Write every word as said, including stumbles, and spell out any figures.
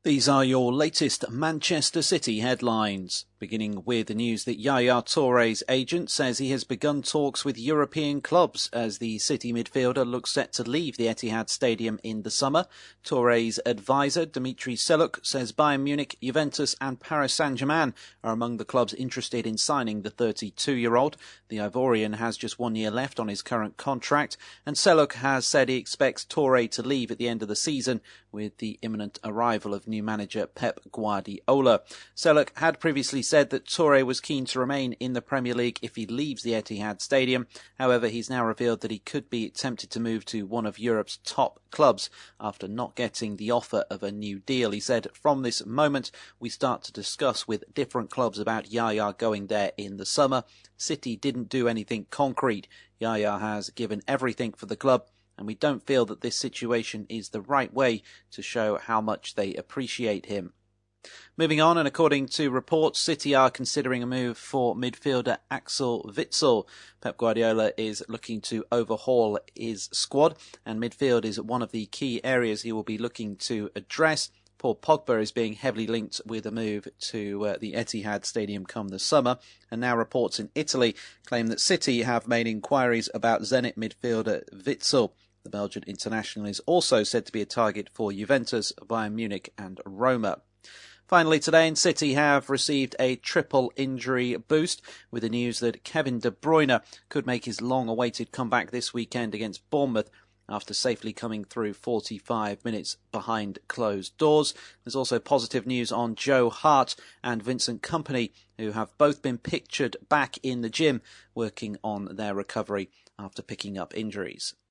These are your latest Manchester City headlines, beginning with the news that Yaya Touré's agent says he has begun talks with European clubs as the City midfielder looks set to leave the Etihad Stadium in the summer. Touré's advisor, Dimitri Seluk, says Bayern Munich, Juventus and Paris Saint-Germain are among the clubs interested in signing the thirty-two-year-old. The Ivorian has just one year left on his current contract, and Seluk has said he expects Touré to leave at the end of the season with the imminent arrival of new manager Pep Guardiola. Seluk had previously said that Touré was keen to remain in the Premier League if he leaves the Etihad Stadium. However, he's now revealed that he could be tempted to move to one of Europe's top clubs after not getting the offer of a new deal. He said, "From this moment, we start to discuss with different clubs about Yaya going there in the summer. City didn't do anything concrete. Yaya has given everything for the club, and we don't feel that this situation is the right way to show how much they appreciate him." Moving on, and according to reports, City are considering a move for midfielder Axel Witsel. Pep Guardiola is looking to overhaul his squad, and midfield is one of the key areas he will be looking to address. Paul Pogba is being heavily linked with a move to uh, the Etihad Stadium come the summer, and now reports in Italy claim that City have made inquiries about Zenit midfielder Witsel. The Belgian international is also said to be a target for Juventus, Bayern Munich and Roma. Finally today, in City have received a triple injury boost with the news that Kevin De Bruyne could make his long-awaited comeback this weekend against Bournemouth after safely coming through forty-five minutes behind closed doors. There's also positive news on Joe Hart and Vincent Kompany, who have both been pictured back in the gym working on their recovery after picking up injuries.